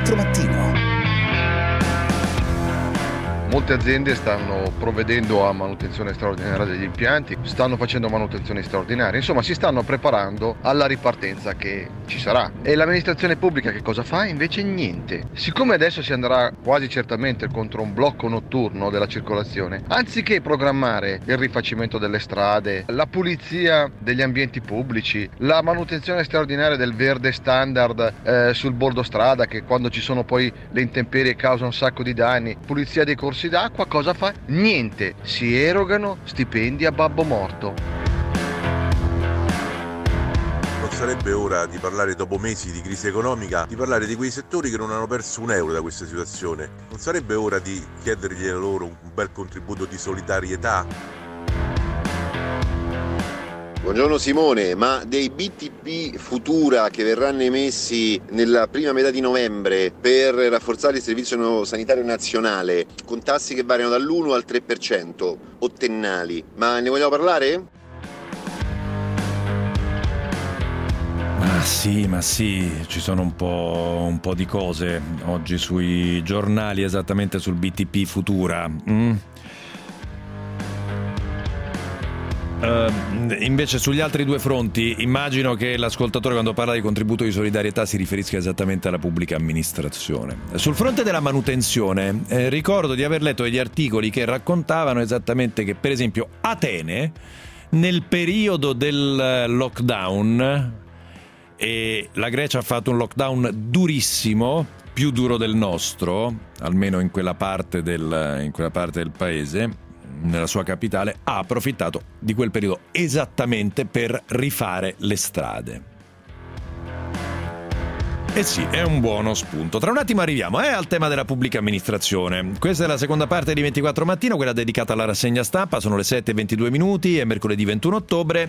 24 Mattino. Molte aziende stanno provvedendo a manutenzione straordinaria degli impianti, stanno facendo manutenzioni straordinarie, insomma si stanno preparando alla ripartenza che ci sarà. E l'amministrazione pubblica che cosa fa? Invece niente. Siccome adesso si andrà quasi certamente contro un blocco notturno della circolazione, anziché programmare il rifacimento delle strade, la pulizia degli ambienti pubblici, la manutenzione straordinaria del verde standard sul bordo strada, che quando ci sono poi le intemperie causa un sacco di danni, pulizia dei corsi d'acqua, cosa fa? Niente, si erogano stipendi a babbo morto. Non sarebbe ora di parlare, dopo mesi di crisi economica, di parlare di quei settori che non hanno perso un euro da questa situazione? Non sarebbe ora di chiedergli a loro un bel contributo di solidarietà? Buongiorno Simone, ma dei BTP Futura che verranno emessi nella prima metà di novembre per rafforzare il servizio sanitario nazionale, con tassi che variano dall'1 al 3% ottennali, ma ne vogliamo parlare? Ma sì, ci sono un po' di cose oggi sui giornali, esattamente sul BTP Futura. Invece sugli altri due fronti immagino che l'ascoltatore, quando parla di contributo di solidarietà, si riferisca esattamente alla pubblica amministrazione. Sul fronte della manutenzione ricordo di aver letto degli articoli che raccontavano esattamente che, per esempio, Atene nel periodo del lockdown, e la Grecia ha fatto un lockdown durissimo, più duro del nostro, almeno in quella parte del paese, nella sua capitale, ha approfittato di quel periodo esattamente per rifare le strade. E sì, è un buono spunto. Tra un attimo arriviamo al tema della pubblica amministrazione. Questa è la seconda parte di 24 Mattino, quella dedicata alla rassegna stampa. Sono le 7:22, è mercoledì 21 ottobre.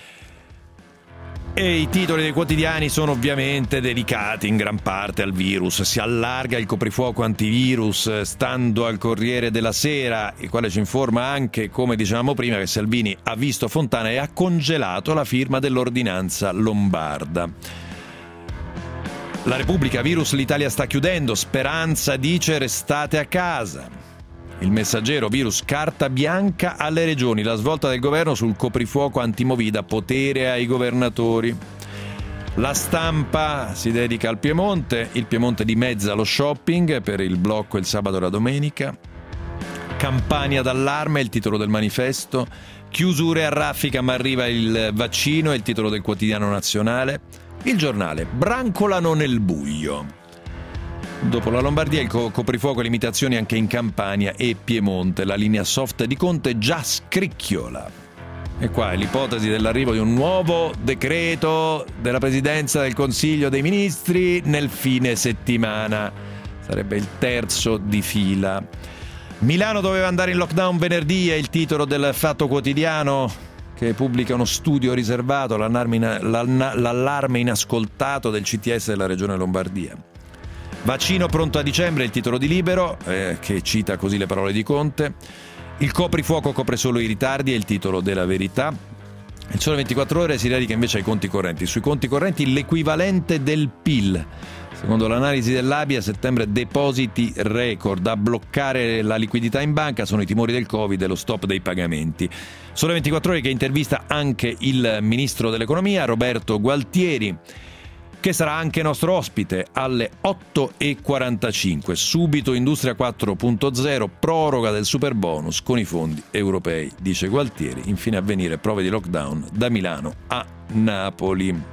E i titoli dei quotidiani sono ovviamente dedicati in gran parte al virus. Si allarga il coprifuoco antivirus, stando al Corriere della Sera, il quale ci informa anche, come dicevamo prima, che Salvini ha visto Fontana e ha congelato la firma dell'ordinanza lombarda. La Repubblica: virus, l'Italia sta chiudendo, Speranza dice restate a casa. Il Messaggero: virus, carta bianca alle regioni, la svolta del governo sul coprifuoco antimovida, potere ai governatori. La Stampa si dedica al Piemonte, il Piemonte dimezza lo shopping per il blocco il sabato e la domenica. Campania d'allarme, il titolo del manifesto. Chiusure a raffica ma arriva il vaccino, è il titolo del quotidiano nazionale. Il Giornale: brancolano nel buio. Dopo la Lombardia il coprifuoco e limitazioni anche in Campania e Piemonte. La linea soft di Conte già scricchiola. E qua è l'ipotesi dell'arrivo di un nuovo decreto della Presidenza del Consiglio dei Ministri nel fine settimana. Sarebbe il terzo di fila. Milano doveva andare in lockdown venerdì, è il titolo del Fatto Quotidiano, che pubblica uno studio riservato, l'allarme inascoltato del CTS della Regione Lombardia. Vaccino pronto a dicembre, il titolo di Libero, che cita così le parole di Conte. Il coprifuoco copre solo i ritardi, è il titolo della Verità. Il Sole 24 Ore si dedica invece ai conti correnti. Sui conti correnti l'equivalente del PIL. Secondo l'analisi dell'ABI, a settembre depositi record. A bloccare la liquidità in banca sono i timori del Covid e lo stop dei pagamenti. Sole 24 Ore che intervista anche il ministro dell'economia, Roberto Gualtieri, che sarà anche nostro ospite alle 8:45. Subito Industria 4.0, proroga del superbonus con i fondi europei, dice Gualtieri. Infine Avvenire, prove di lockdown da Milano a Napoli.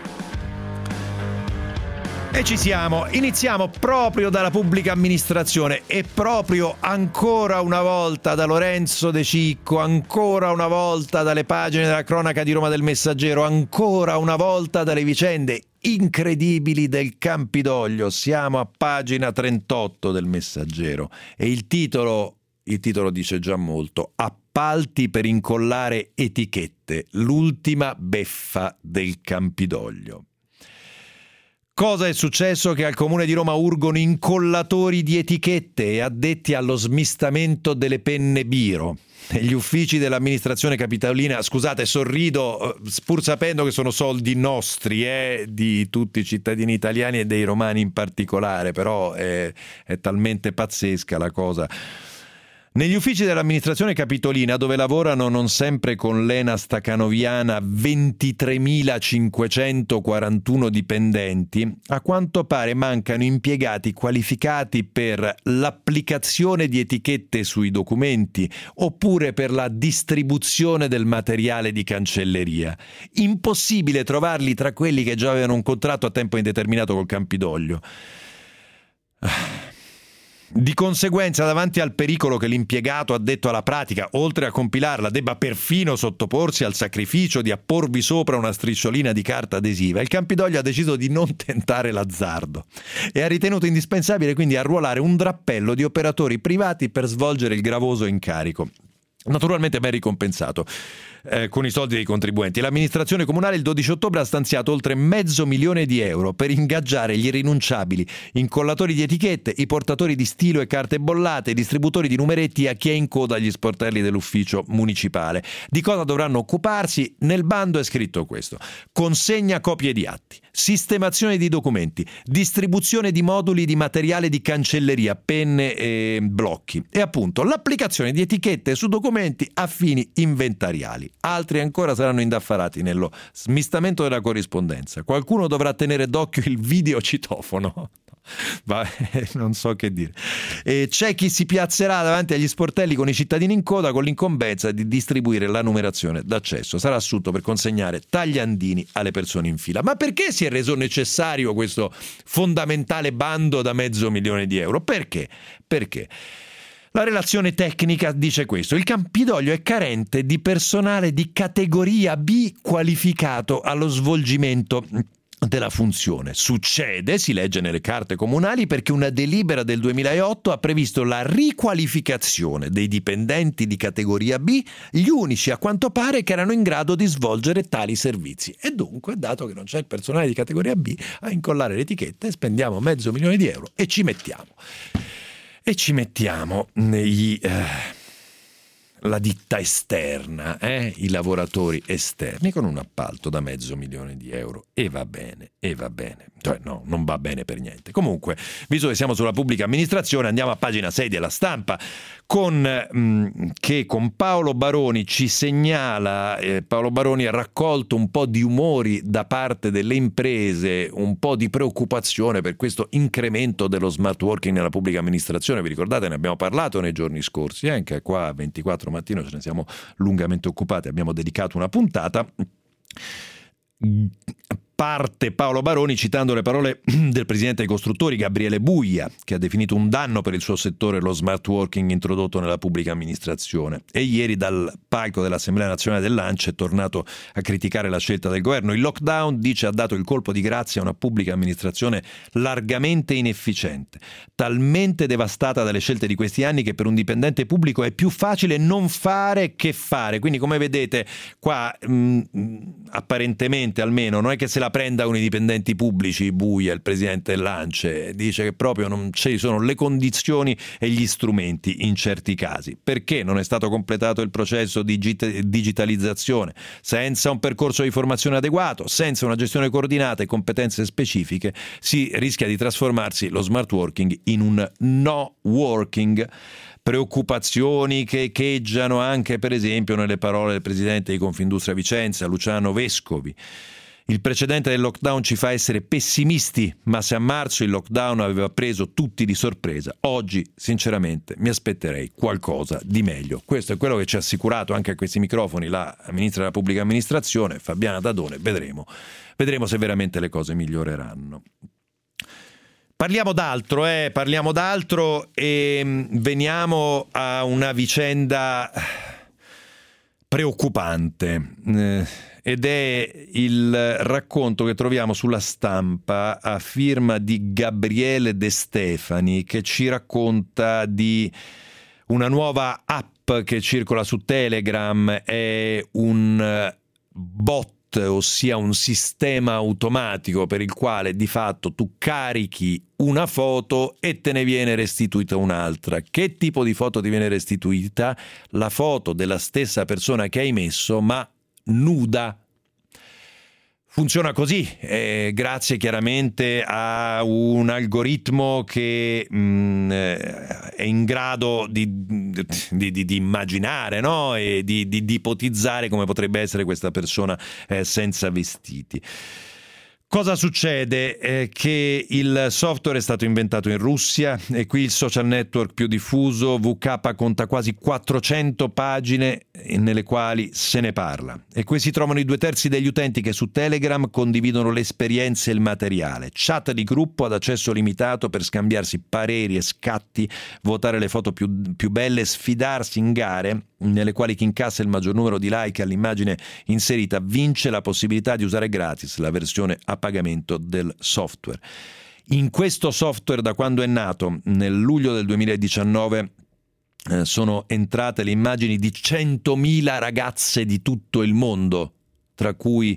E ci siamo, iniziamo proprio dalla pubblica amministrazione e proprio ancora una volta da Lorenzo De Cicco, ancora una volta dalle pagine della cronaca di Roma del Messaggero, ancora una volta dalle vicende incredibili del Campidoglio. Siamo a pagina 38 del Messaggero e il titolo dice già molto: appalti per incollare etichette, l'ultima beffa del Campidoglio. Cosa è successo? Che al Comune di Roma urgono incollatori di etichette e addetti allo smistamento delle penne biro. Negli uffici dell'amministrazione capitolina, scusate, sorrido pur sapendo che sono soldi nostri, di tutti i cittadini italiani e dei romani in particolare, però è talmente pazzesca la cosa. Negli uffici dell'amministrazione capitolina, dove lavorano non sempre con l'ENA stacanoviana 23.541 dipendenti, a quanto pare mancano impiegati qualificati per l'applicazione di etichette sui documenti oppure per la distribuzione del materiale di cancelleria. Impossibile trovarli tra quelli che già avevano un contratto a tempo indeterminato col Campidoglio. Di conseguenza, davanti al pericolo che l'impiegato addetto alla pratica, oltre a compilarla, debba perfino sottoporsi al sacrificio di apporvi sopra una strisciolina di carta adesiva, il Campidoglio ha deciso di non tentare l'azzardo e ha ritenuto indispensabile quindi arruolare un drappello di operatori privati per svolgere il gravoso incarico. Naturalmente ben ricompensato con i soldi dei contribuenti. L'amministrazione comunale il 12 ottobre ha stanziato oltre €500.000 per ingaggiare gli irrinunciabili incollatori di etichette, i portatori di stilo e carte bollate, i distributori di numeretti a chi è in coda agli sportelli dell'ufficio municipale. Di cosa dovranno occuparsi? Nel bando è scritto questo: consegna copie di atti, sistemazione di documenti, distribuzione di moduli di materiale di cancelleria, penne e blocchi e appunto l'applicazione di etichette su documenti a fini inventariali. Altri ancora saranno indaffarati nello smistamento della corrispondenza. Qualcuno dovrà tenere d'occhio il videocitofono. Non so che dire. E c'è chi si piazzerà davanti agli sportelli con i cittadini in coda con l'incombenza di distribuire la numerazione d'accesso. Sarà assunto per consegnare tagliandini alle persone in fila. Ma perché si è reso necessario questo fondamentale bando da €500.000? Perché? Perché? La relazione tecnica dice questo: il Campidoglio è carente di personale di categoria B qualificato allo svolgimento della funzione. Succede, si legge nelle carte comunali, perché una delibera del 2008 ha previsto la riqualificazione dei dipendenti di categoria B, gli unici a quanto pare che erano in grado di svolgere tali servizi. E dunque, dato che non c'è il personale di categoria B a incollare le etichette, spendiamo €500.000 e ci mettiamo la ditta esterna, i lavoratori esterni con un appalto da €500.000 e va bene. Cioè no, non va bene per niente. Comunque, visto che siamo sulla pubblica amministrazione, andiamo a pagina 6 della Stampa che con Paolo Baroni ci segnala, Paolo Baroni ha raccolto un po' di umori da parte delle imprese, un po' di preoccupazione per questo incremento dello smart working nella pubblica amministrazione. Vi ricordate, ne abbiamo parlato nei giorni scorsi, anche qua a 24 mattino ce ne siamo lungamente occupati, abbiamo dedicato una puntata. Parte Paolo Baroni citando le parole del presidente dei costruttori Gabriele Buia, che ha definito un danno per il suo settore lo smart working introdotto nella pubblica amministrazione, e ieri dal palco dell'Assemblea Nazionale dell'ANCE è tornato a criticare la scelta del governo. Il lockdown, dice, ha dato il colpo di grazia a una pubblica amministrazione largamente inefficiente, talmente devastata dalle scelte di questi anni che per un dipendente pubblico è più facile non fare che fare. Quindi, come vedete qua, apparentemente almeno, non è che se la prenda con i dipendenti pubblici. Buia, il presidente dell'ANCE, dice che proprio non ci sono le condizioni e gli strumenti in certi casi. Perché non è stato completato il processo di digitalizzazione? Senza un percorso di formazione adeguato, senza una gestione coordinata e competenze specifiche, si rischia di trasformarsi lo smart working in un no working. Preoccupazioni che echeggiano anche, per esempio, nelle parole del presidente di Confindustria Vicenza, Luciano Vescovi. Il precedente del lockdown ci fa essere pessimisti, ma se a marzo il lockdown aveva preso tutti di sorpresa, oggi sinceramente mi aspetterei qualcosa di meglio. Questo è quello che ci ha assicurato anche a questi microfoni la ministra della pubblica amministrazione, Fabiana Dadone. Vedremo se veramente le cose miglioreranno. Parliamo d'altro e veniamo a una vicenda preoccupante. Ed è il racconto che troviamo sulla Stampa a firma di Gabriele De Stefani, che ci racconta di una nuova app che circola su Telegram. È un bot ossia un sistema automatico per il quale di fatto tu carichi una foto e te ne viene restituita un'altra. Che tipo di foto ti viene restituita? La foto della stessa persona che hai messo, ma nuda. Funziona così, grazie chiaramente a un algoritmo che è in grado di immaginare, no? E di ipotizzare come potrebbe essere questa persona senza vestiti. Cosa succede? Che il software è stato inventato in Russia e qui il social network più diffuso, VK, conta quasi 400 pagine nelle quali se ne parla. E qui si trovano i 2/3 degli utenti che su Telegram condividono le esperienze e il materiale. Chat di gruppo ad accesso limitato per scambiarsi pareri e scatti, votare le foto più belle, sfidarsi in gare nelle quali chi incassa il maggior numero di like all'immagine inserita vince la possibilità di usare gratis la versione a pagamento del software. In questo software, da quando è nato, nel luglio del 2019, sono entrate le immagini di 100.000 ragazze di tutto il mondo, tra cui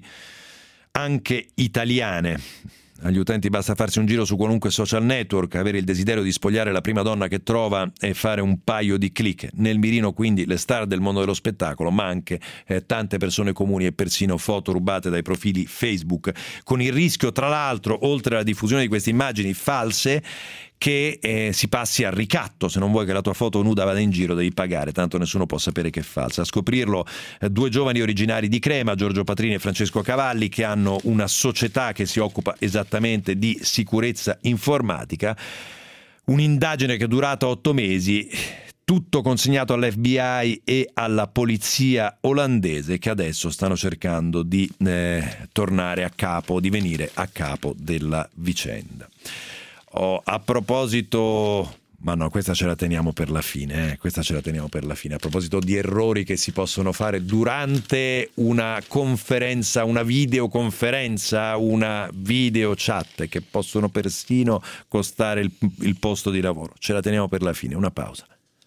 anche italiane. Agli utenti basta farsi un giro su qualunque social network, avere il desiderio di spogliare la prima donna che trova e fare un paio di click. Nel mirino quindi le star del mondo dello spettacolo, ma anche tante persone comuni e persino foto rubate dai profili Facebook, con il rischio, tra l'altro, oltre alla diffusione di queste immagini false, che si passi al ricatto. Se non vuoi che la tua foto nuda vada in giro devi pagare, tanto nessuno può sapere che è falsa. A scoprirlo due giovani originari di Crema, Giorgio Patrini e Francesco Cavalli, che hanno una società che si occupa esattamente di sicurezza informatica. Un'indagine che è durata 8 mesi, tutto consegnato all'FBI e alla polizia olandese, che adesso stanno cercando di tornare a capo, di venire a capo della vicenda. A proposito, ma no, questa ce la teniamo per la fine, questa ce la teniamo per la fine. A proposito di errori che si possono fare durante una conferenza, una videoconferenza, una video chat, che possono persino costare il posto di lavoro. Ce la teniamo per la fine, una pausa.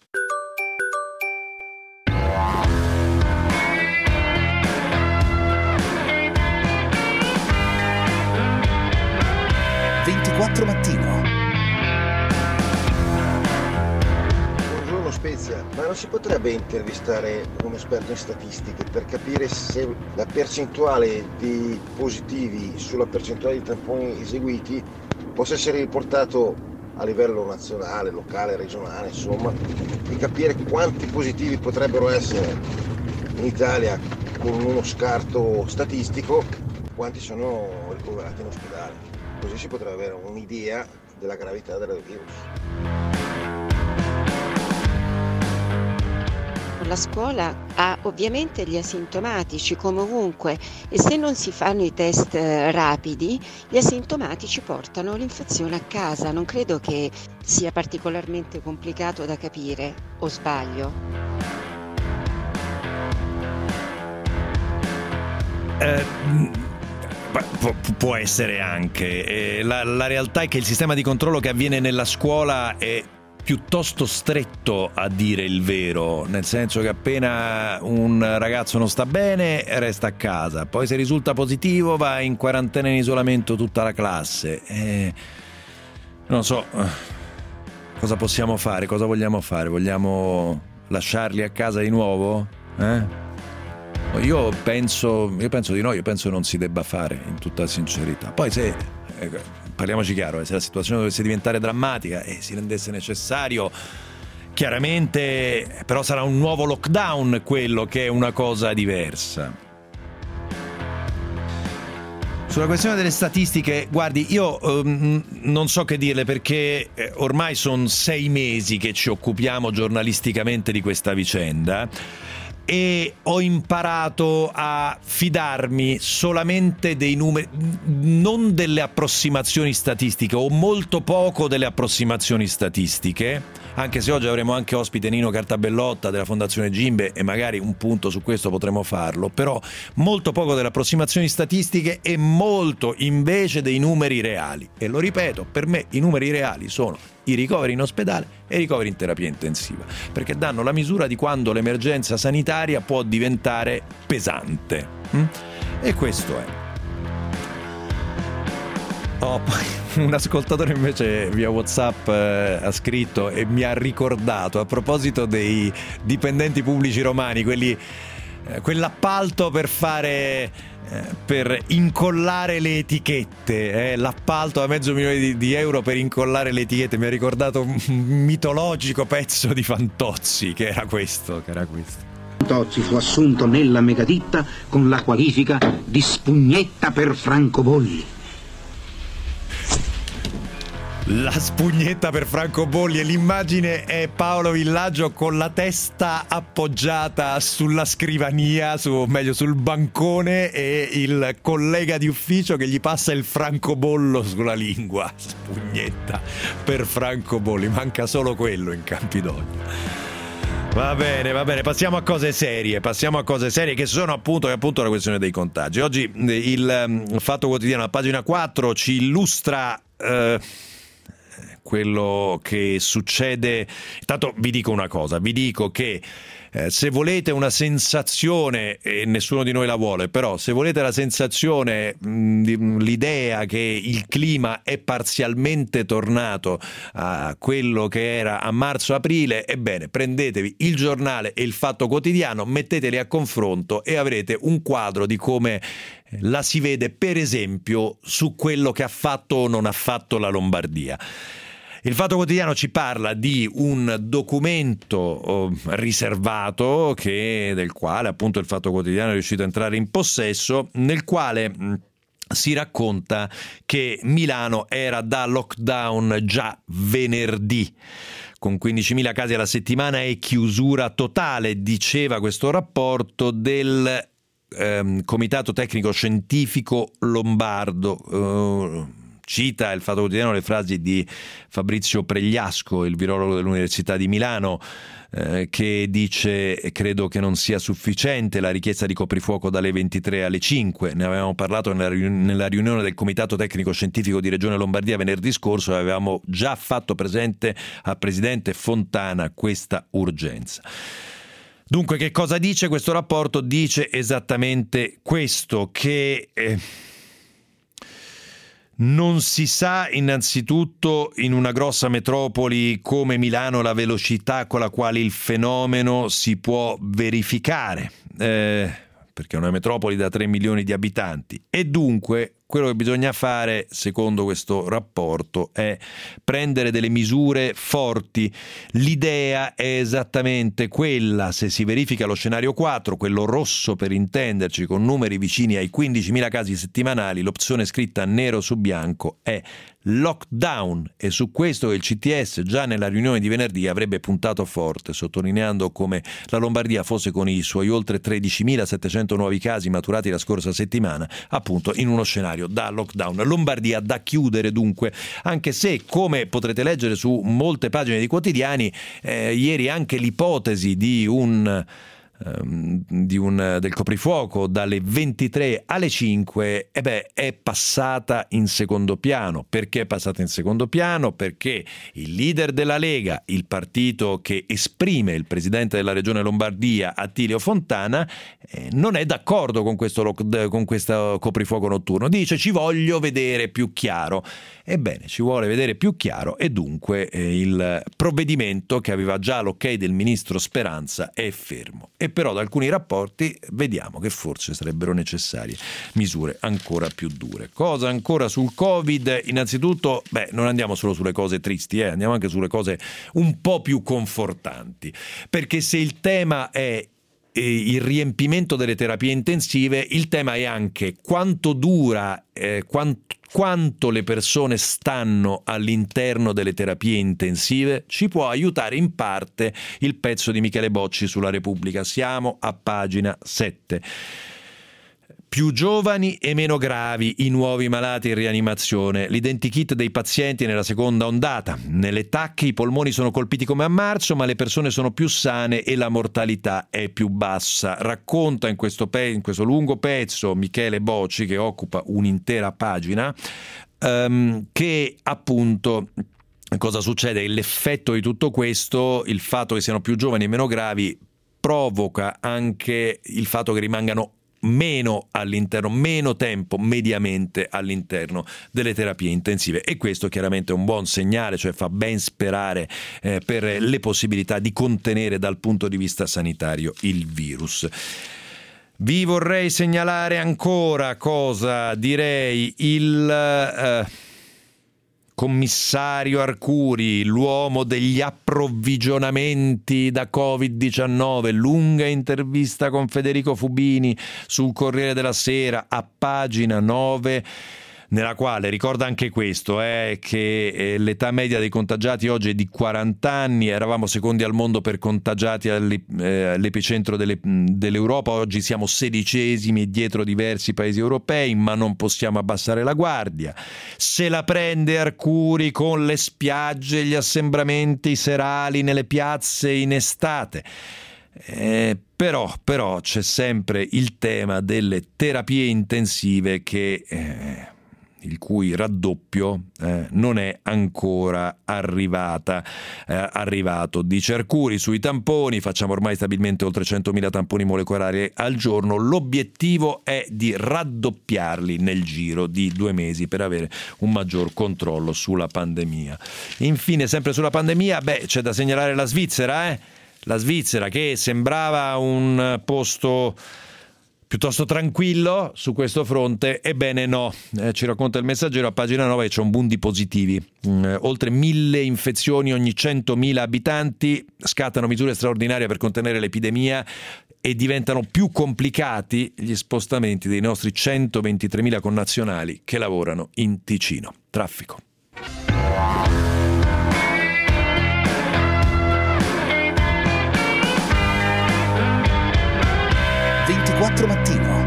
Mattino. Buongiorno Spezia, ma non si potrebbe intervistare un esperto in statistiche per capire se la percentuale di positivi sulla percentuale di tamponi eseguiti possa essere riportato a livello nazionale, locale, regionale, insomma, e capire quanti positivi potrebbero essere in Italia con uno scarto statistico, quanti sono ricoverati in ospedale. Così si potrebbe avere un'idea della gravità del virus. La scuola ha ovviamente gli asintomatici come ovunque e se non si fanno i test rapidi, gli asintomatici portano l'infezione a casa. Non credo che sia particolarmente complicato da capire, o sbaglio? Può essere anche. La realtà è che il sistema di controllo che avviene nella scuola è piuttosto stretto, a dire il vero, nel senso che appena un ragazzo non sta bene resta a casa, poi se risulta positivo va in quarantena in isolamento tutta la classe. Non so cosa possiamo fare, cosa vogliamo fare, vogliamo lasciarli a casa di nuovo? Io penso di no, io penso non si debba fare, in tutta sincerità. Poi se, parliamoci chiaro, se la situazione dovesse diventare drammatica e si rendesse necessario, chiaramente però sarà un nuovo lockdown quello, che è una cosa diversa. Sulla questione delle statistiche, guardi, io non so che dirle, perché ormai sono 6 mesi che ci occupiamo giornalisticamente di questa vicenda e ho imparato a fidarmi solamente dei numeri, non delle approssimazioni statistiche, o molto poco delle approssimazioni statistiche, anche se oggi avremo anche ospite Nino Cartabellotta della Fondazione Gimbe e magari un punto su questo potremo farlo, però molto poco delle approssimazioni statistiche e molto invece dei numeri reali. E lo ripeto, per me i numeri reali sono i ricoveri in ospedale e i ricoveri in terapia intensiva, perché danno la misura di quando l'emergenza sanitaria può diventare pesante. E questo è. Poi un ascoltatore invece via WhatsApp ha scritto e mi ha ricordato, a proposito dei dipendenti pubblici romani, quell'appalto per incollare le etichette, l'appalto a $500,000 di euro per incollare le etichette, mi ha ricordato un mitologico pezzo di Fantozzi che era questo. Fantozzi fu assunto nella megaditta con la qualifica di spugnetta per francobolli. La spugnetta per francobolli, e l'immagine è Paolo Villaggio con la testa appoggiata sulla scrivania, sul bancone, e il collega di ufficio che gli passa il francobollo sulla lingua. Spugnetta per francobolli, manca solo quello in Campidoglio. Va bene, passiamo a cose serie che sono appunto la questione dei contagi. Oggi il Fatto Quotidiano, a pagina 4, ci illustra quello che succede. Intanto vi dico una cosa, vi dico che se volete una sensazione, e nessuno di noi la vuole, però se volete la sensazione, l'idea che il clima è parzialmente tornato a quello che era a marzo-aprile, ebbene prendetevi il giornale e il Fatto Quotidiano, metteteli a confronto e avrete un quadro di come la si vede per esempio su quello che ha fatto o non ha fatto la Lombardia. Il Fatto Quotidiano ci parla di un documento riservato del quale appunto il Fatto Quotidiano è riuscito a entrare in possesso, nel quale si racconta che Milano era da lockdown già venerdì, con 15.000 casi alla settimana e chiusura totale, diceva questo rapporto del Comitato Tecnico Scientifico Lombardo. Cita il Fatto Quotidiano le frasi di Fabrizio Pregliasco, il virologo dell'Università di Milano, che dice: credo che non sia sufficiente la richiesta di coprifuoco dalle 23 alle 5. Ne avevamo parlato nella riunione del Comitato Tecnico Scientifico di Regione Lombardia venerdì scorso e avevamo già fatto presente al Presidente Fontana questa urgenza. Dunque, che cosa dice questo rapporto? Dice esattamente questo, che non si sa innanzitutto in una grossa metropoli come Milano la velocità con la quale il fenomeno si può verificare, perché è una metropoli da 3 milioni di abitanti, e dunque quello che bisogna fare, secondo questo rapporto, è prendere delle misure forti. L'idea è esattamente quella: se si verifica lo scenario 4, quello rosso per intenderci, con numeri vicini ai 15.000 casi settimanali, l'opzione scritta nero su bianco è lockdown, e su questo il CTS già nella riunione di venerdì avrebbe puntato forte, sottolineando come la Lombardia fosse, con i suoi oltre 13.700 nuovi casi maturati la scorsa settimana, appunto in uno scenario da lockdown. Lombardia da chiudere dunque, anche se, come potrete leggere su molte pagine di quotidiani, ieri anche l'ipotesi del coprifuoco dalle 23 alle 5 è passata in secondo piano. Perché è passata in secondo piano? Perché il leader della Lega, il partito che esprime il presidente della regione Lombardia, Attilio Fontana, non è d'accordo con questo coprifuoco notturno. Dice: ci voglio vedere più chiaro. Ebbene, ci vuole vedere più chiaro, e dunque il provvedimento, che aveva già l'ok del ministro Speranza, è fermo. E però da alcuni rapporti vediamo che forse sarebbero necessarie misure ancora più dure. Cosa ancora sul Covid? Innanzitutto, non andiamo solo sulle cose tristi, andiamo anche sulle cose un po' più confortanti, perché se il tema è il riempimento delle terapie intensive, il tema è anche quanto dura, quanto le persone stanno all'interno delle terapie intensive. Ci può aiutare in parte il pezzo di Michele Bocci sulla Repubblica. Siamo a pagina 7. Più giovani e meno gravi i nuovi malati in rianimazione. L'identikit dei pazienti nella seconda ondata. Nelle TAC i polmoni sono colpiti come a marzo, ma le persone sono più sane e la mortalità è più bassa. Racconta in questo lungo pezzo Michele Bocci, che occupa un'intera pagina, che appunto cosa succede? L'effetto di tutto questo, il fatto che siano più giovani e meno gravi, provoca anche il fatto che rimangano meno tempo mediamente all'interno delle terapie intensive, e questo chiaramente è un buon segnale, cioè fa ben sperare per le possibilità di contenere dal punto di vista sanitario il virus. Vi vorrei segnalare ancora il commissario Arcuri, l'uomo degli approvvigionamenti da Covid-19, lunga intervista con Federico Fubini sul Corriere della Sera a pagina 9, nella quale ricorda anche questo, che l'età media dei contagiati oggi è di 40 anni, eravamo secondi al mondo per contagiati all'epicentro dell'Europa, oggi siamo 16esimi dietro diversi paesi europei, ma non possiamo abbassare la guardia. Se la prende Arcuri con le spiagge, gli assembramenti serali nelle piazze in estate. Però c'è sempre il tema delle terapie intensive il cui raddoppio non è ancora arrivato. Dice Arcuri, sui tamponi facciamo ormai stabilmente oltre 100.000 tamponi molecolari al giorno, l'obiettivo è di raddoppiarli nel giro di 2 mesi per avere un maggior controllo sulla pandemia. Infine, sempre sulla pandemia, c'è da segnalare la Svizzera, la Svizzera che sembrava un posto piuttosto tranquillo su questo fronte, ebbene no, ci racconta il Messaggero a pagina 9, c'è un boom di positivi, oltre 1.000 infezioni ogni 100.000 abitanti, scattano misure straordinarie per contenere l'epidemia e diventano più complicati gli spostamenti dei nostri 123.000 connazionali che lavorano in Ticino. Traffico. Mattino.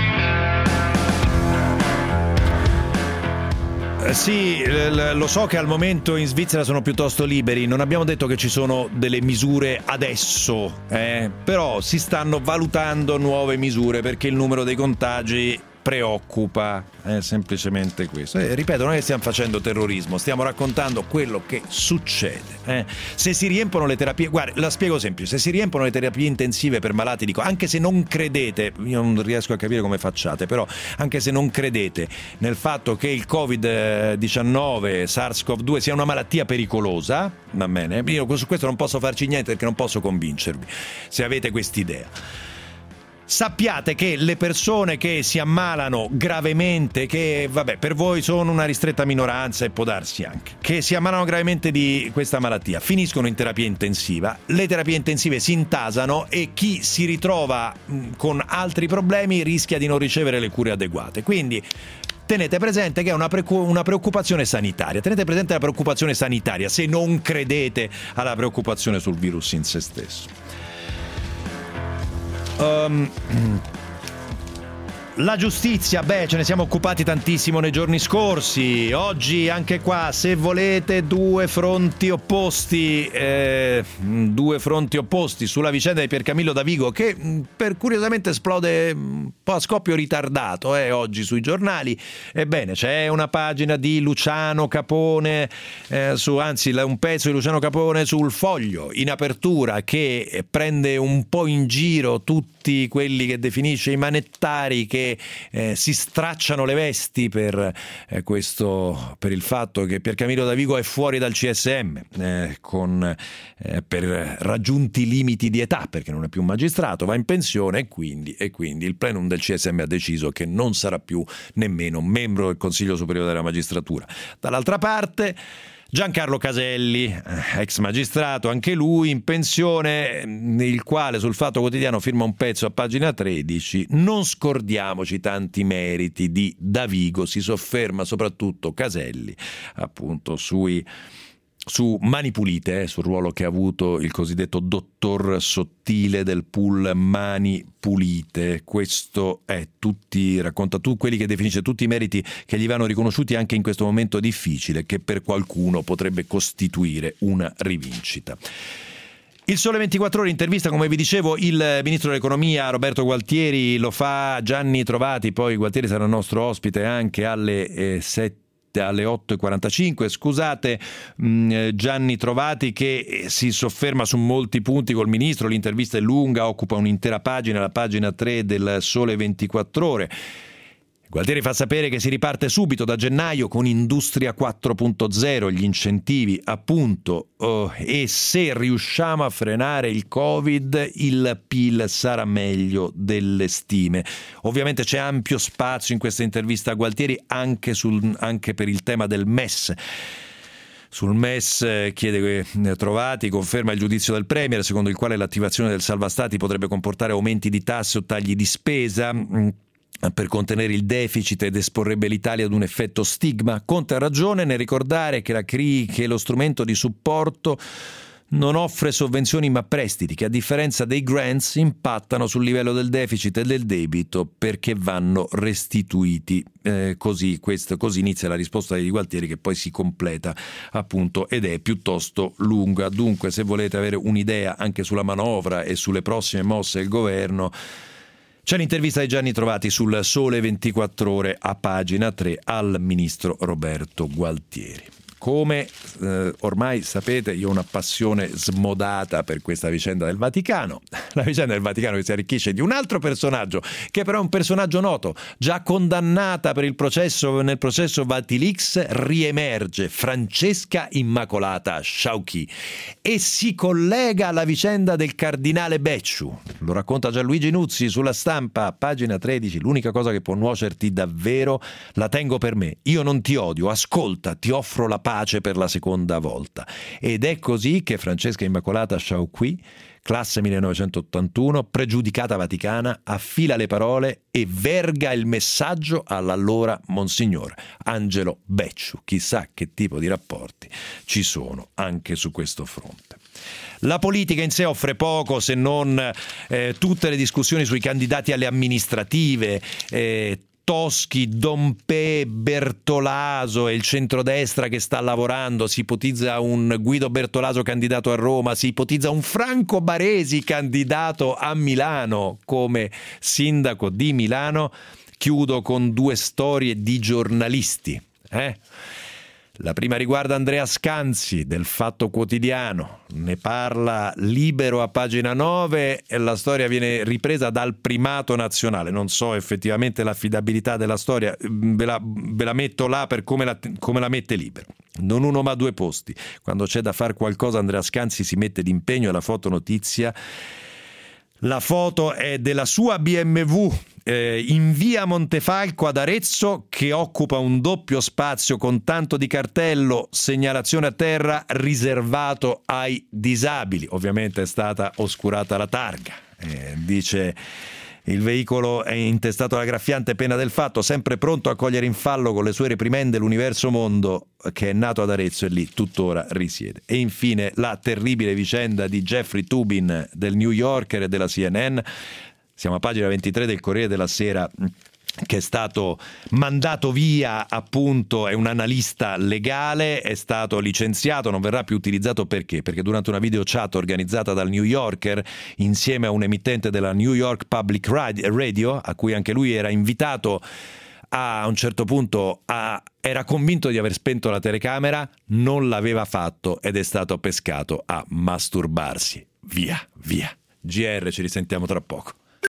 Sì, lo so che al momento in Svizzera sono piuttosto liberi, non abbiamo detto che ci sono delle misure adesso, però si stanno valutando nuove misure perché il numero dei contagi preoccupa, è semplicemente questo. Ripeto, non è che stiamo facendo terrorismo, stiamo raccontando quello che succede. Se si riempiono le terapie, guarda, la spiego semplice, se si riempiono le terapie intensive per malati, dico, anche se non credete, io non riesco a capire come facciate, però anche se non credete nel fatto che il Covid-19, SARS-CoV-2 sia una malattia pericolosa, va bene, io su questo non posso farci niente perché non posso convincervi, se avete quest'idea. Sappiate che le persone che si ammalano gravemente, che per voi sono una ristretta minoranza e può darsi anche, che si ammalano gravemente di questa malattia, finiscono in terapia intensiva, le terapie intensive si intasano e chi si ritrova con altri problemi rischia di non ricevere le cure adeguate. Quindi tenete presente che è una preoccupazione sanitaria, tenete presente la preoccupazione sanitaria se non credete alla preoccupazione sul virus in se stesso. La giustizia, ce ne siamo occupati tantissimo nei giorni scorsi. Oggi anche qua, se volete, due fronti opposti sulla vicenda di Piercamillo Davigo, che curiosamente esplode un po' a scoppio ritardato oggi sui giornali. Ebbene, c'è una pagina di Luciano Capone, un pezzo di Luciano Capone sul Foglio in apertura, che prende un po' in giro tutti quelli che definisce i manettari che si stracciano le vesti per il fatto che Piercamillo Davigo è fuori dal CSM per raggiunti limiti di età, perché non è più magistrato, va in pensione e quindi il plenum del CSM ha deciso che non sarà più nemmeno membro del Consiglio Superiore della Magistratura. Dall'altra parte Giancarlo Caselli, ex magistrato, anche lui in pensione, il quale sul Fatto Quotidiano firma un pezzo a pagina 13. Non scordiamoci tanti meriti di Davigo, si sofferma soprattutto Caselli appunto su Mani Pulite, sul ruolo che ha avuto il cosiddetto dottor Sottile del pool Mani Pulite. Questo racconta quelli che definisce tutti i meriti che gli vanno riconosciuti anche in questo momento difficile, che per qualcuno potrebbe costituire una rivincita. Il Sole 24 Ore intervista, come vi dicevo, il ministro dell'economia Roberto Gualtieri, lo fa Gianni Trovati, poi Gualtieri sarà nostro ospite anche alle 7 alle 8.45. Scusate Gianni Trovati che si sofferma su molti punti col ministro, l'intervista è lunga, occupa un'intera pagina, la pagina 3 del Sole 24 Ore. Gualtieri fa sapere che si riparte subito da gennaio con Industria 4.0, gli incentivi appunto, e se riusciamo a frenare il Covid il PIL sarà meglio delle stime. Ovviamente c'è ampio spazio in questa intervista a Gualtieri anche per il tema del MES. Sul MES chiede Trovati, conferma il giudizio del Premier secondo il quale l'attivazione del salva stati potrebbe comportare aumenti di tasse o tagli di spesa per contenere il deficit ed esporrebbe l'Italia ad un effetto stigma. Conte ha ragione nel ricordare che lo strumento di supporto non offre sovvenzioni ma prestiti che a differenza dei grants impattano sul livello del deficit e del debito perché vanno restituiti. Così inizia la risposta di Gualtieri che poi si completa appunto ed è piuttosto lunga. Dunque se volete avere un'idea anche sulla manovra e sulle prossime mosse del governo c'è l'intervista di Gianni Trovati sul Sole 24 Ore a pagina 3 al ministro Roberto Gualtieri. Come ormai sapete, io ho una passione smodata per questa vicenda del Vaticano. La vicenda del Vaticano che si arricchisce di un altro personaggio, che però è un personaggio noto, già condannata per il processo, nel processo Vatilix, riemerge Francesca Immacolata Sciauchi e si collega alla vicenda del cardinale Becciu. Lo racconta Gianluigi Nuzzi sulla Stampa, pagina 13. L'unica cosa che può nuocerti davvero la tengo per me. Io non ti odio, ascolta, ti offro la pace per la seconda volta. Ed è così che Francesca Immacolata Sciauchi, classe 1981, pregiudicata vaticana, affila le parole e verga il messaggio all'allora Monsignor Angelo Becciu. Chissà che tipo di rapporti ci sono anche su questo fronte. La politica in sé offre poco se non tutte le discussioni sui candidati alle amministrative, Toschi, Dompé, Bertolaso e il centrodestra che sta lavorando. Si ipotizza un Guido Bertolaso candidato a Roma, si ipotizza un Franco Baresi candidato a Milano come sindaco di Milano. Chiudo con due storie di giornalisti. La prima riguarda Andrea Scanzi del Fatto Quotidiano, ne parla Libero a pagina 9 e la storia viene ripresa dal Primato Nazionale. Non so effettivamente l'affidabilità della storia, ve la metto là per come la mette Libero. Non uno ma due posti. Quando c'è da fare qualcosa Andrea Scanzi si mette d'impegno. La fotonotizia. La foto è della sua BMW in via Montefalco ad Arezzo, che occupa un doppio spazio con tanto di cartello, segnalazione a terra, riservato ai disabili. Ovviamente è stata oscurata la targa. Dice il veicolo è intestato alla graffiante pena del fatto, sempre pronto a cogliere in fallo con le sue reprimende l'universo mondo che è nato ad Arezzo e lì tuttora risiede. E infine la terribile vicenda di Jeffrey Toobin del New Yorker e della CNN. Siamo a pagina 23 del Corriere della Sera, che è stato mandato via, appunto, è un analista legale, è stato licenziato, non verrà più utilizzato perché? Perché durante una video chat organizzata dal New Yorker insieme a un emittente della New York Public Radio, a cui anche lui era invitato, a un certo punto era convinto di aver spento la telecamera, non l'aveva fatto ed è stato pescato a masturbarsi. Via. GR, ci risentiamo tra poco.